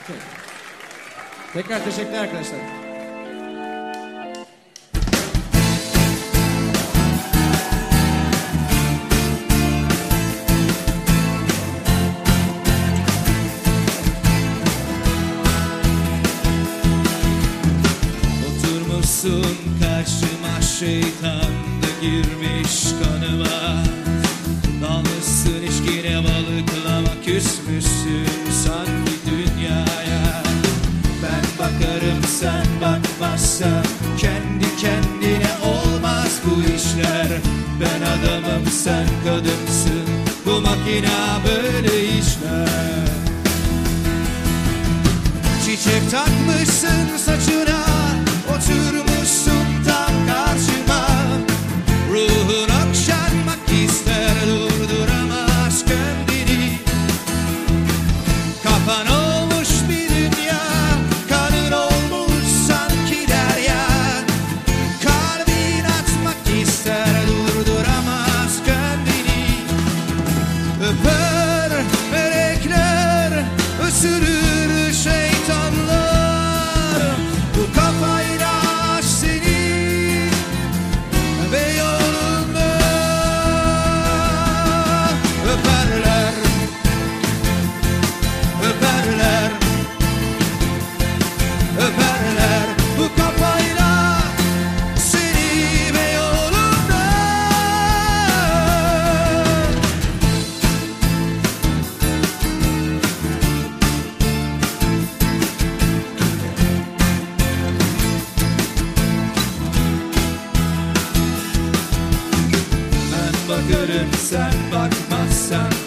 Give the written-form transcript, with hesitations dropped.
Peki. Tekrar teşekkürler arkadaşlar. Oturmuşsun karşıma, şeytan da girmiş kanıma. Dalmışsın içkine, balıklama, küsmüşsün sanki dünyaya. Ben bakarım sen bakmazsan, kendi kendine olmaz bu işler. Ben adamım sen kadınsın, bu makina böyle işler. Çiçek takmışsın saçına, oturmuşsun tam karşıma. Ruhun okşanmak ister, durduramaz kendini. Kafan olmuş bir dünya, kanın olmuş sanki derya. Kalbin atmak ister, durduramaz kendini. Öper melekler, ısırır şeytanlar. Bu kafayla aç seni ve yolunda. Öperler, öperler, öperler. Bu kafayla seni ve yolunda. Ben bakarım sen bakmazsan,